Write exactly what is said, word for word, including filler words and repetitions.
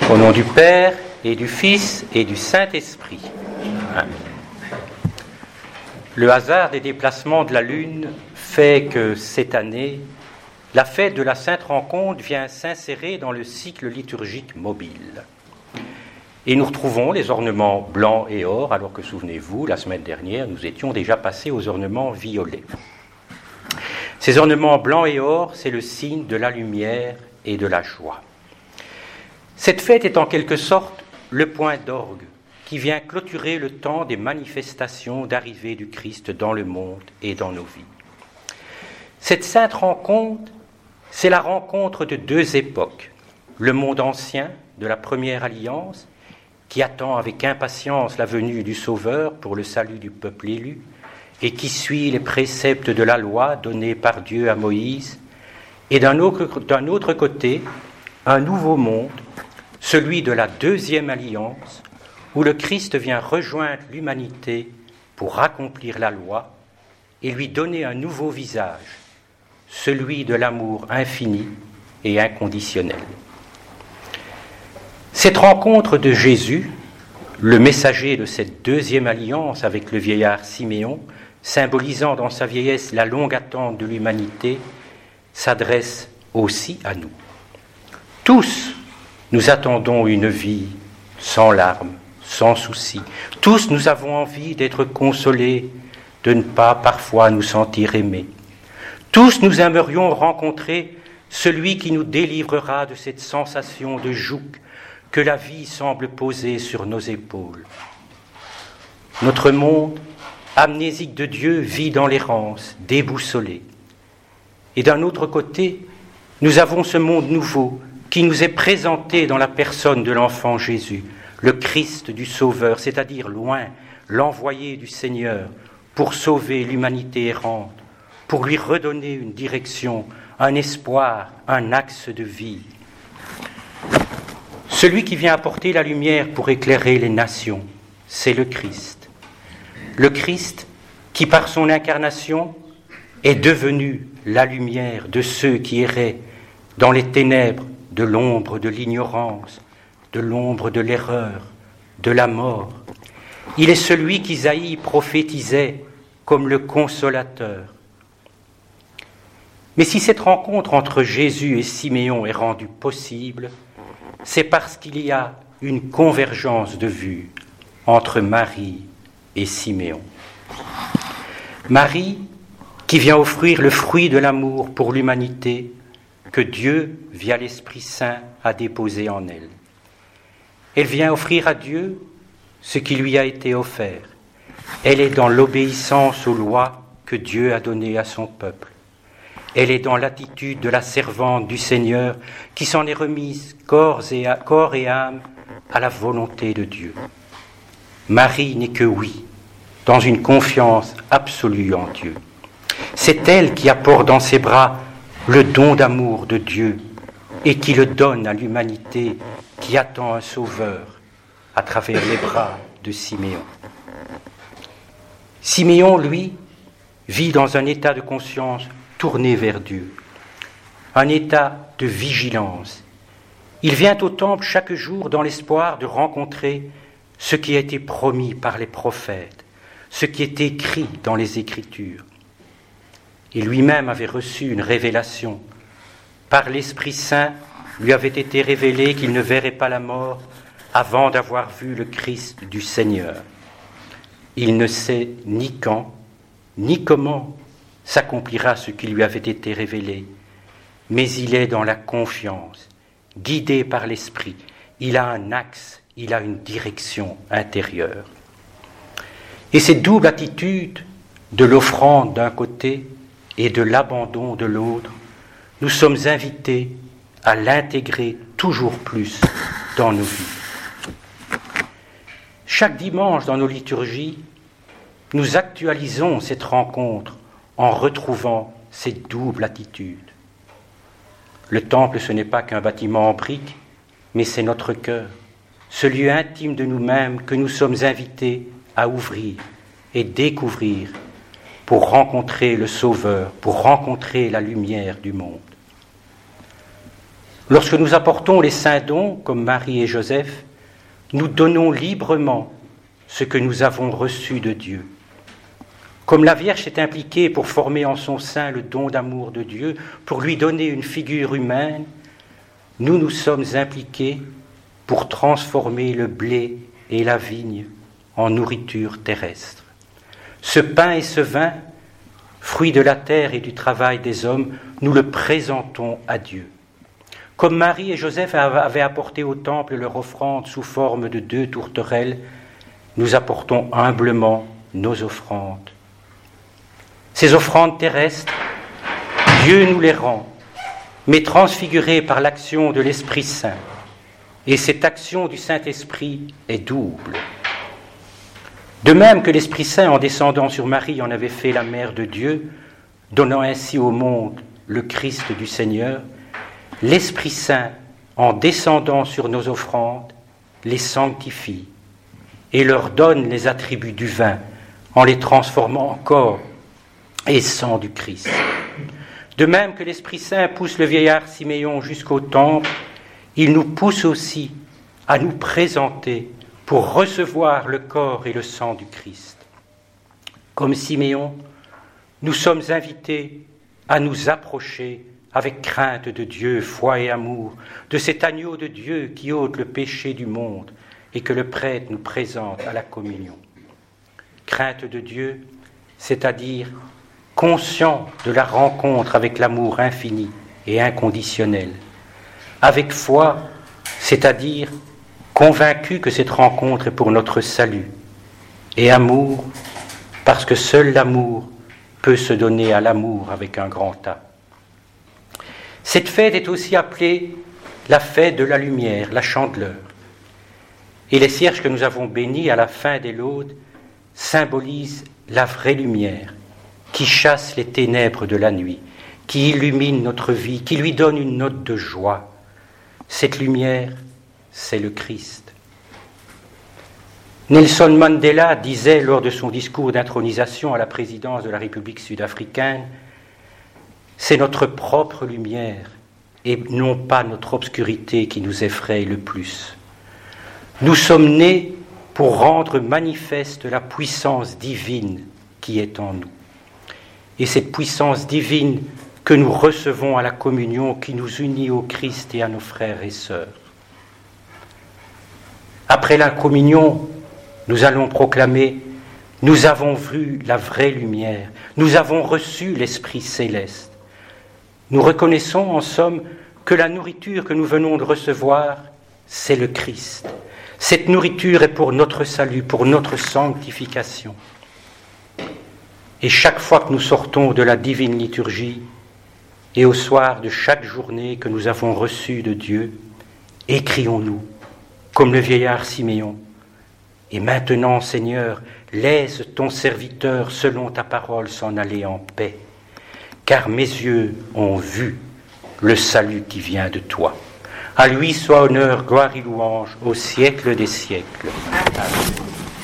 Au nom du Père et du Fils et du Saint-Esprit. Amen. Le hasard des déplacements de la Lune fait que cette année, la fête de la Sainte Rencontre vient s'insérer dans le cycle liturgique mobile. Et nous retrouvons les ornements blancs et or, alors que, souvenez-vous, la semaine dernière, nous étions déjà passés aux ornements violets. Ces ornements blancs et or, c'est le signe de la lumière et de la joie. Cette fête est en quelque sorte le point d'orgue qui vient clôturer le temps des manifestations d'arrivée du Christ dans le monde et dans nos vies. Cette sainte rencontre, c'est la rencontre de deux époques. Le monde ancien, de la première alliance, qui attend avec impatience la venue du Sauveur pour le salut du peuple élu, et qui suit les préceptes de la loi donnés par Dieu à Moïse, et d'un autre, d'un autre côté, un nouveau monde, celui de la deuxième alliance, où le Christ vient rejoindre l'humanité pour accomplir la loi et lui donner un nouveau visage, celui de l'amour infini et inconditionnel. Cette rencontre de Jésus, le messager de cette deuxième alliance avec le vieillard Siméon, symbolisant dans sa vieillesse la longue attente de l'humanité, s'adresse aussi à nous. Tous, nous attendons une vie sans larmes, sans soucis. Tous, nous avons envie d'être consolés, de ne pas parfois nous sentir aimés. Tous, nous aimerions rencontrer celui qui nous délivrera de cette sensation de joug que la vie semble poser sur nos épaules. Notre monde, amnésique de Dieu, vit dans l'errance, déboussolé. Et d'un autre côté, nous avons ce monde nouveau qui nous est présenté dans la personne de l'enfant Jésus, le Christ du Sauveur, c'est-à-dire loin, l'envoyé du Seigneur pour sauver l'humanité errante, pour lui redonner une direction, un espoir, un axe de vie. Celui qui vient apporter la lumière pour éclairer les nations, c'est le Christ. Le Christ qui, par son incarnation, est devenu la lumière de ceux qui erraient dans les ténèbres de l'ombre de l'ignorance, de l'ombre de l'erreur, de la mort. Il est celui qu'Isaïe prophétisait comme le consolateur. Mais si cette rencontre entre Jésus et Siméon est rendue possible, c'est parce qu'il y a une convergence de vues entre Marie et Siméon. Marie, qui vient offrir le fruit de l'amour pour l'humanité que Dieu, via l'Esprit Saint, a déposé en elle. Elle vient offrir à Dieu ce qui lui a été offert. Elle est dans l'obéissance aux lois que Dieu a données à son peuple. Elle est dans l'attitude de la servante du Seigneur qui s'en est remise corps et, à, corps et âme à la volonté de Dieu. Marie n'est que oui, dans une confiance absolue en Dieu. C'est elle qui apporte dans ses bras le don d'amour de Dieu et qui le donne à l'humanité qui attend un sauveur à travers les bras de Siméon. Siméon, lui, vit dans un état de conscience tourné vers Dieu, un état de vigilance. Il vient au temple chaque jour dans l'espoir de rencontrer ce qui a été promis par les prophètes, ce qui est écrit dans les Écritures. Et lui-même avait reçu une révélation. Par l'Esprit Saint, lui avait été révélé qu'il ne verrait pas la mort avant d'avoir vu le Christ du Seigneur. Il ne sait ni quand, ni comment s'accomplira ce qui lui avait été révélé, mais il est dans la confiance, guidé par l'Esprit. Il a un axe, il a une direction intérieure. Et cette double attitude de l'offrande d'un côté et de l'abandon de l'autre, nous sommes invités à l'intégrer toujours plus dans nos vies. Chaque dimanche dans nos liturgies, nous actualisons cette rencontre en retrouvant cette double attitude. Le temple, ce n'est pas qu'un bâtiment en briques, mais c'est notre cœur, ce lieu intime de nous-mêmes que nous sommes invités à ouvrir et découvrir pour rencontrer le Sauveur, pour rencontrer la lumière du monde. Lorsque nous apportons les saints dons, comme Marie et Joseph, nous donnons librement ce que nous avons reçu de Dieu. Comme la Vierge est impliquée pour former en son sein le don d'amour de Dieu, pour lui donner une figure humaine, nous nous sommes impliqués pour transformer le blé et la vigne en nourriture terrestre. Ce pain et ce vin, fruits de la terre et du travail des hommes, nous le présentons à Dieu. Comme Marie et Joseph avaient apporté au temple leur offrande sous forme de deux tourterelles, nous apportons humblement nos offrandes. Ces offrandes terrestres, Dieu nous les rend, mais transfigurées par l'action de l'Esprit Saint. Et cette action du Saint-Esprit est double. De même que l'Esprit Saint, en descendant sur Marie, en avait fait la mère de Dieu, donnant ainsi au monde le Christ du Seigneur, l'Esprit Saint, en descendant sur nos offrandes, les sanctifie et leur donne les attributs du vin, en les transformant en corps et sang du Christ. De même que l'Esprit Saint pousse le vieillard Siméon jusqu'au temple, il nous pousse aussi à nous présenter pour recevoir le corps et le sang du Christ. Comme Siméon, nous sommes invités à nous approcher avec crainte de Dieu, foi et amour, de cet agneau de Dieu qui ôte le péché du monde et que le prêtre nous présente à la communion. Crainte de Dieu, c'est-à-dire conscient de la rencontre avec l'amour infini et inconditionnel. Avec foi, c'est-à-dire convaincu que cette rencontre est pour notre salut. Et amour, parce que seul l'amour peut se donner à l'amour avec un grand A. Cette fête est aussi appelée la fête de la lumière, la chandeleur. Et les cierges que nous avons bénis à la fin des laudes symbolisent la vraie lumière qui chasse les ténèbres de la nuit, qui illumine notre vie, qui lui donne une note de joie. Cette lumière, c'est le Christ. Nelson Mandela disait lors de son discours d'intronisation à la présidence de la République sud-africaine, « C'est notre propre lumière et non pas notre obscurité qui nous effraie le plus. Nous sommes nés pour rendre manifeste la puissance divine qui est en nous. Et cette puissance divine que nous recevons à la communion qui nous unit au Christ et à nos frères et sœurs. Après la communion, nous allons proclamer « Nous avons vu la vraie lumière, nous avons reçu l'Esprit céleste. » Nous reconnaissons en somme que la nourriture que nous venons de recevoir, c'est le Christ. Cette nourriture est pour notre salut, pour notre sanctification. Et chaque fois que nous sortons de la divine liturgie, et au soir de chaque journée que nous avons reçue de Dieu, écrions-nous, comme le vieillard Siméon, « Et maintenant, Seigneur, laisse ton serviteur selon ta parole s'en aller en paix, car mes yeux ont vu le salut qui vient de toi. À lui soit honneur, gloire et louange au siècle des siècles. Amen. »